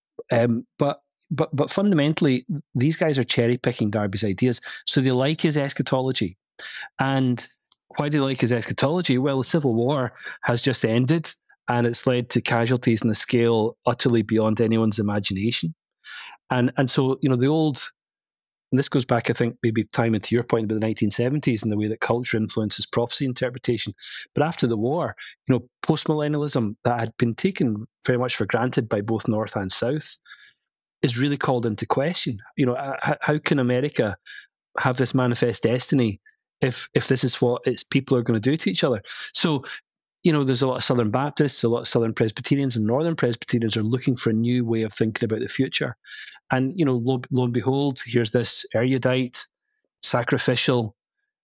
But fundamentally, these guys are cherry picking Darby's ideas. So they like his eschatology. And why do they like his eschatology? Well, the Civil War has just ended, and it's led to casualties on a scale utterly beyond anyone's imagination. And so, the old, and this goes back, I think, maybe time into your point about the 1970s and the way that culture influences prophecy interpretation. But after the war, postmillennialism that had been taken very much for granted by both North and South is really called into question. How can America have this manifest destiny if this is what its people are going to do to each other? So, there's a lot of Southern Baptists, a lot of Southern Presbyterians, and Northern Presbyterians are looking for a new way of thinking about the future. And, lo and behold, here's this erudite, sacrificial,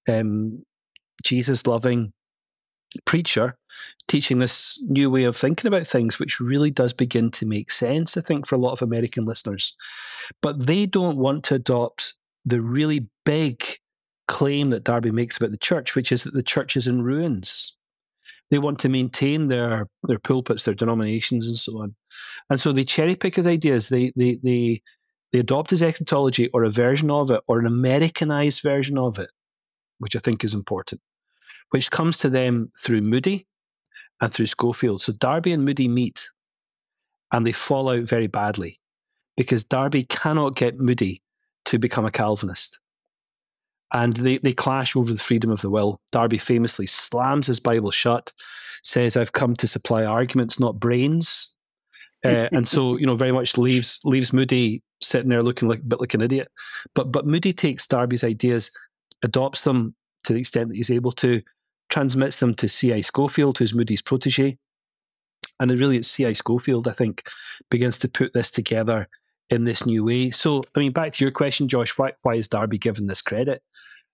Jesus-loving preacher teaching this new way of thinking about things, which really does begin to make sense, I think, for a lot of American listeners. But they don't want to adopt the really big claim that Darby makes about the church, which is that the church is in ruins. They want to maintain their pulpits, their denominations, and so on. And so they cherry pick his ideas. They adopt his eschatology, or a version of it, or an Americanized version of it, which I think is important, which comes to them through Moody and through Scofield. So Darby and Moody meet, and they fall out very badly because Darby cannot get Moody to become a Calvinist. And they clash over the freedom of the will. Darby famously slams his Bible shut, says, "I've come to supply arguments, not brains." And so, very much leaves Moody sitting there looking a bit like an idiot. But Moody takes Darby's ideas, adopts them to the extent that he's able to, transmits them to C.I. Scofield, who's Moody's protege. And it's C.I. Scofield, I think, begins to put this together in this new way. So, back to your question, Josh, why is Darby given this credit?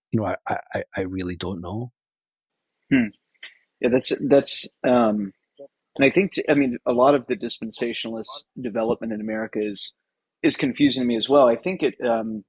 I really don't know. Yeah, that's and I think a lot of the dispensationalist development in America is confusing to me as well. I think it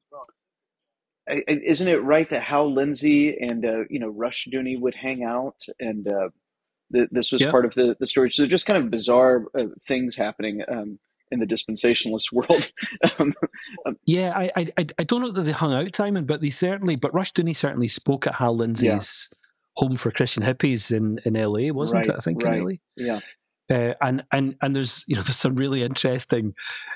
isn't it right that Hal Lindsey and Rushdoony would hang out, and this was part of the story. So just kind of bizarre things happening in the dispensationalist world. Yeah, I don't know that they hung out, Timon, but Rushdoony certainly spoke at Hal Lindsey's home for Christian hippies in LA, wasn't it? I think in LA. Yeah. And there's there's some really interesting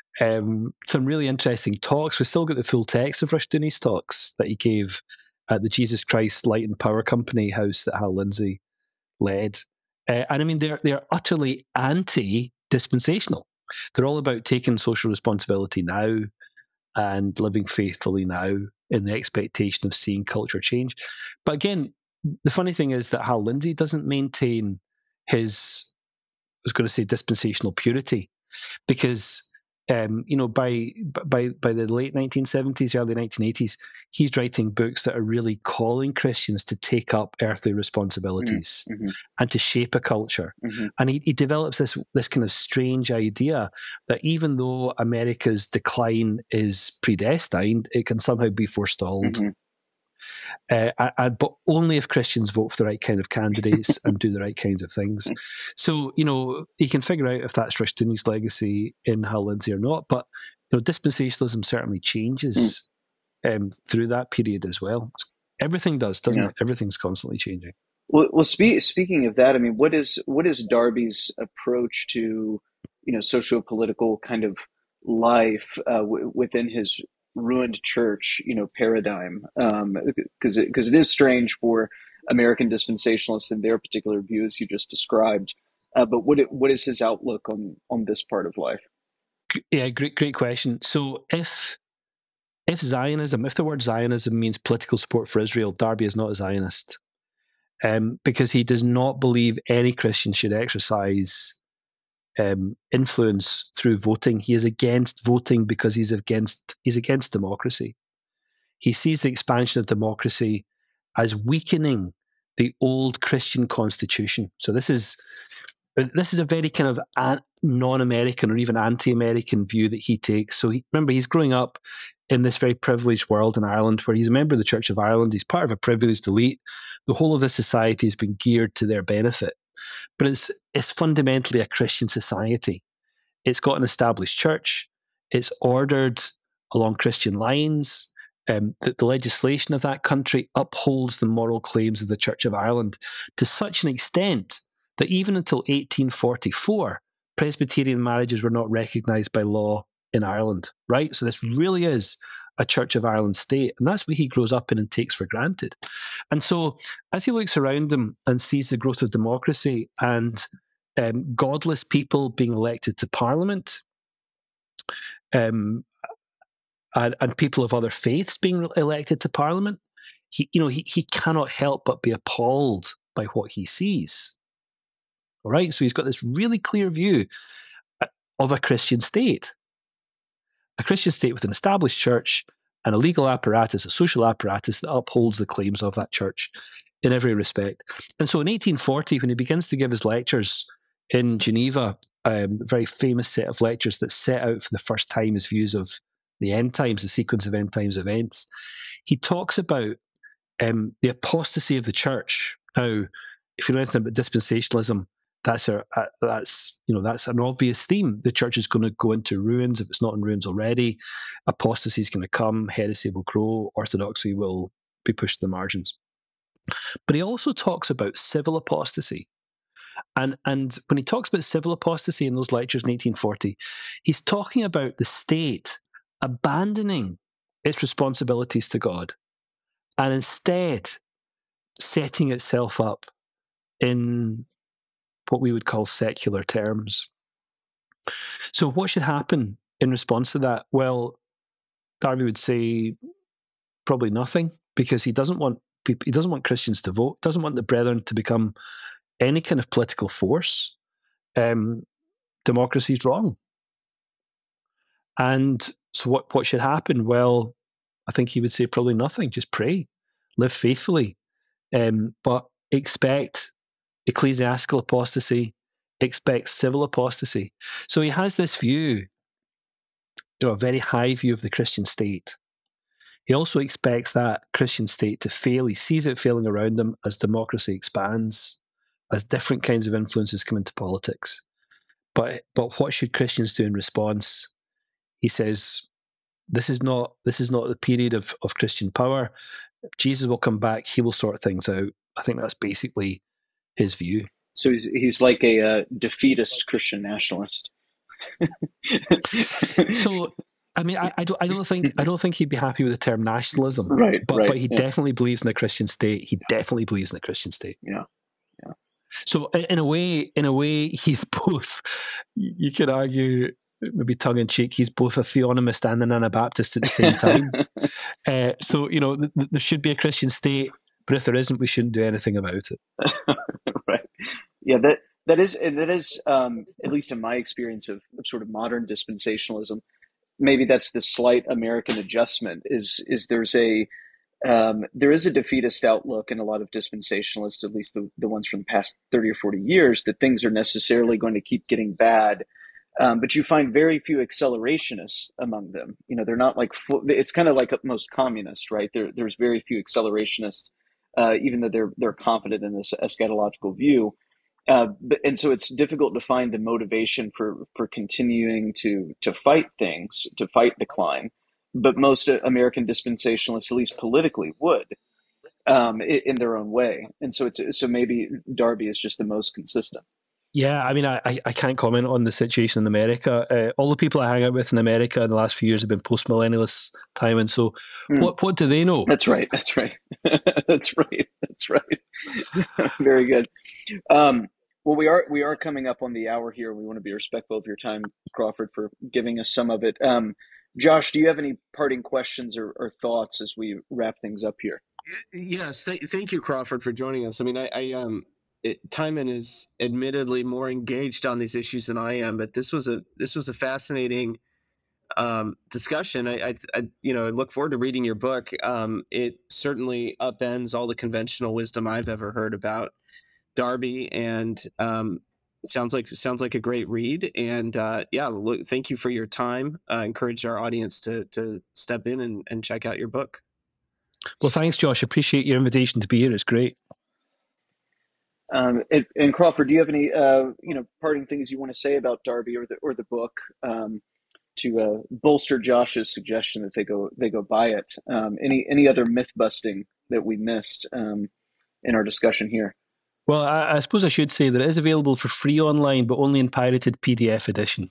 talks. We've still got the full text of Rushdoony's talks that he gave at the Jesus Christ Light and Power Company house that Hal Lindsey led. And they're utterly anti-dispensational. They're all about taking social responsibility now and living faithfully now in the expectation of seeing culture change. But again, the funny thing is that Hal Lindsey doesn't maintain his, I was going to say, dispensational purity, because by the late 1970s, early 1980s, he's writing books that are really calling Christians to take up earthly responsibilities and to shape a culture. And he develops this kind of strange idea that even though America's decline is predestined, it can somehow be forestalled. But only if Christians vote for the right kind of candidates and do the right kinds of things. So, you can figure out if that's Rushdoony's legacy in Hal Lindsey or not. But, dispensationalism certainly changes through that period as well. Everything does, doesn't it? Everything's constantly changing. Well, speaking of that, I mean, what is Darby's approach to, socio-political kind of life within his ruined church, paradigm? Because it is strange for American dispensationalists in their particular views you just described. But what is his outlook on this part of life? Yeah, great question. So if the word Zionism means political support for Israel, Darby is not a Zionist. Because he does not believe any Christian should exercise influence through voting. He is against voting because he's against democracy. He sees the expansion of democracy as weakening the old Christian constitution. So this is a very kind of non-American or even anti-American view that he takes. So remember, he's growing up in this very privileged world in Ireland, where he's a member of the Church of Ireland. He's part of a privileged elite. The whole of this society has been geared to their benefit. But it's fundamentally a Christian society. It's got an established church. It's ordered along Christian lines. The legislation of that country upholds the moral claims of the Church of Ireland to such an extent that even until 1844, Presbyterian marriages were not recognised by law in Ireland, right? So this really is a Church of Ireland state, and that's what he grows up in and takes for granted. And so as he looks around him and sees the growth of democracy and godless people being elected to Parliament, and people of other faiths being elected to Parliament, he cannot help but be appalled by what he sees. All right, so he's got this really clear view of a Christian state. A Christian state with an established church and a legal apparatus, a social apparatus that upholds the claims of that church in every respect. And so in 1840, when he begins to give his lectures in Geneva, a very famous set of lectures that set out for the first time his views of the end times, the sequence of end times events, he talks about the apostasy of the church. Now, if you know anything about dispensationalism, that's an obvious theme. The church is going to go into ruins if it's not in ruins already. Apostasy is going to come. Heresy will grow. Orthodoxy will be pushed to the margins. But he also talks about civil apostasy. And when he talks about civil apostasy in those lectures in 1840, he's talking about the state abandoning its responsibilities to God and instead setting itself up in what we would call secular terms. So what should happen in response to that? Well, Darby would say probably nothing, because he doesn't want Christians to vote, doesn't want the Brethren to become any kind of political force. Democracy's wrong. And so what should happen? Well, I think he would say probably nothing. Just pray, live faithfully, but expect ecclesiastical apostasy, expect civil apostasy. So he has this view, a very high view of the Christian state. He also expects that Christian state to fail. He sees it failing around him as democracy expands, as different kinds of influences come into politics. But what should Christians do in response? He says, this is not the period of Christian power. Jesus will come back. He will sort things out. I think that's basically his view. So he's like a defeatist Christian nationalist. So, I mean, I don't think he'd be happy with the term nationalism, right? But he definitely believes in a Christian state. He definitely believes in a Christian state. Yeah. So, in a way, he's both. You could argue, maybe tongue in cheek, he's both a theonomist and an Anabaptist at the same time. So, there should be a Christian state, but if there isn't, we shouldn't do anything about it. Right. Yeah, at least in my experience of sort of modern dispensationalism, maybe that's the slight American adjustment. Is there is a defeatist outlook in a lot of dispensationalists, at least the ones from the past 30 or 40 years, that things are necessarily going to keep getting bad. But you find very few accelerationists among them. You know, they're not like it's kind of like most communists, right? There's very few accelerationists, even though they're confident in this eschatological view. And so it's difficult to find the motivation for continuing to fight things, to fight decline. But most American dispensationalists, at least politically, would in their own way. And so maybe Darby is just the most consistent. Yeah, I mean, I can't comment on the situation in America. All the people I hang out with in America in the last few years have been post-millennialists, Timon. So what do they know? That's right. That's right. That's right. That's right. Very good. Well, we are coming up on the hour here. We want to be respectful of your time, Crawford, for giving us some of it. Josh, do you have any parting questions or thoughts as we wrap things up here? Yes, thank you, Crawford, for joining us. I mean, Timon is admittedly more engaged on these issues than I am, but this was a fascinating discussion. I look forward to reading your book. It certainly upends all the conventional wisdom I've ever heard about Darby, and sounds like a great read. And thank you for your time. Encourage our audience to step in and check out your book. Well, thanks, Josh. Appreciate your invitation to be here. It's great. And Crawford, do you have any parting things you want to say about Darby or the book to bolster Josh's suggestion that they go buy it? Any other myth busting that we missed in our discussion here? Well, I suppose I should say that it is available for free online, but only in pirated PDF edition.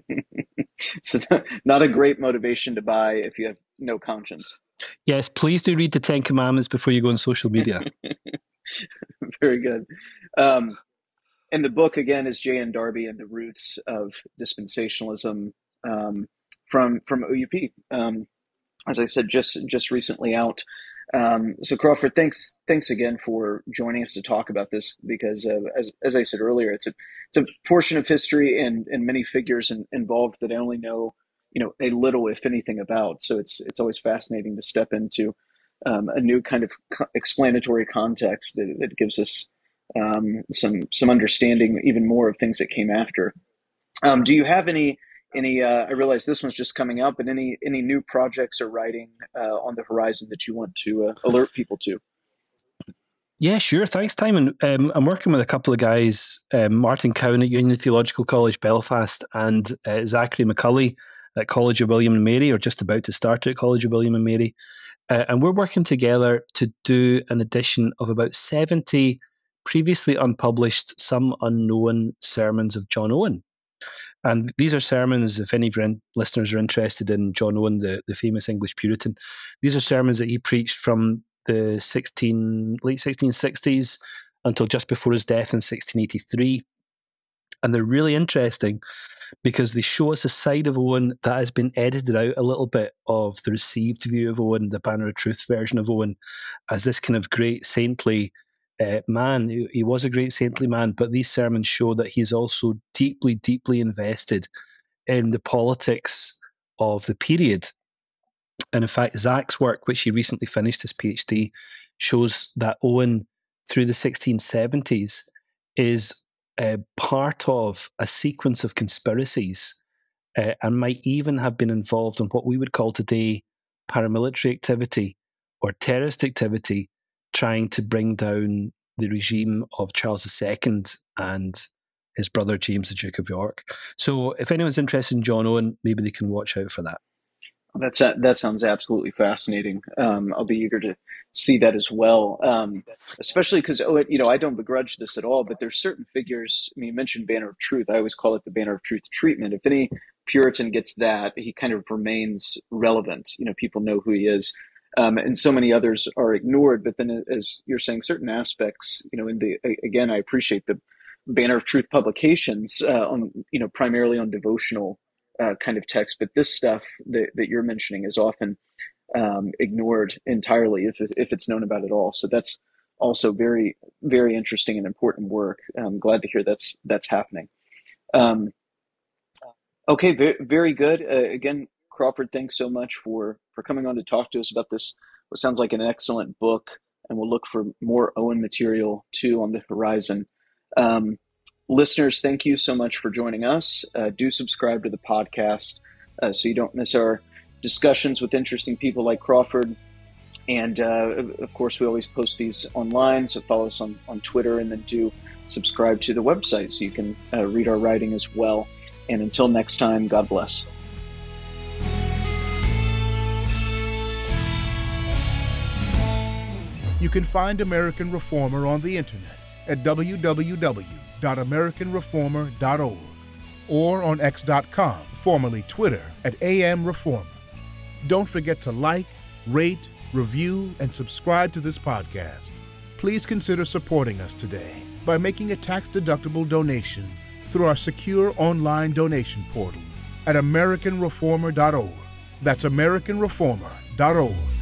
So not a great motivation to buy if you have no conscience. Yes, please do read the 10 Commandments before you go on social media. Very good. And the book, again, is J.N. Darby and the Roots of Dispensationalism from OUP. As I said, just recently out. So Crawford, thanks again for joining us to talk about this, because as I said earlier, it's a portion of history and many figures involved that I only know a little, if anything, about. So it's always fascinating to step into a new kind of explanatory context that gives us some understanding even more of things that came after. Do you have any? I realize this one's just coming up, but any new projects or writing on the horizon that you want to alert people to? Yeah, sure. Thanks, Timon. I'm working with a couple of guys, Martin Cowan at Union Theological College Belfast and Zachary McCulley at College of William and Mary, or just about to start at College of William and Mary. And we're working together to do an edition of about 70 previously unpublished, some unknown sermons of John Owen. And these are sermons, if any of your listeners are interested in John Owen, the famous English Puritan, these are sermons that he preached from the late 1660s until just before his death in 1683. And they're really interesting because they show us a side of Owen that has been edited out a little bit of the received view of Owen, the Banner of Truth version of Owen, as this kind of great saintly man. He was a great saintly man, but these sermons show that he's also deeply, deeply invested in the politics of the period. And in fact, Zach's work, which he recently finished his PhD, shows that Owen, through the 1670s, is part of a sequence of conspiracies and might even have been involved in what we would call today paramilitary activity or terrorist activity, trying to bring down the regime of Charles II and his brother James, the Duke of York. So if anyone's interested in John Owen, maybe they can watch out for that. That sounds absolutely fascinating. I'll be eager to see that as well, especially because I don't begrudge this at all. But there's certain figures. I mean, you mentioned Banner of Truth. I always call it the Banner of Truth treatment. If any Puritan gets that, he kind of remains relevant. People know who he is, and so many others are ignored. But then, as you're saying, certain aspects. I appreciate the Banner of Truth publications on primarily on devotional kind of text, but this stuff that you're mentioning is often ignored entirely if it's known about at all. So that's also very, very interesting and important work. I'm glad to hear that's happening. Okay, very, very good. Again, Crawford, thanks so much for coming on to talk to us about this. What sounds like an excellent book, and we'll look for more Owen material too on the horizon. Listeners, thank you so much for joining us. Do subscribe to the podcast so you don't miss our discussions with interesting people like Crawford. And of course, we always post these online, so follow us on Twitter, and then do subscribe to the website so you can read our writing as well. And until next time, God bless. You can find American Reformer on the internet at www.americanreformer.org or on x.com, formerly Twitter, at @AMReformer. Don't forget to like, rate, review, and subscribe to this podcast. Please consider supporting us today by making a tax-deductible donation through our secure online donation portal at AmericanReformer.org. That's AmericanReformer.org.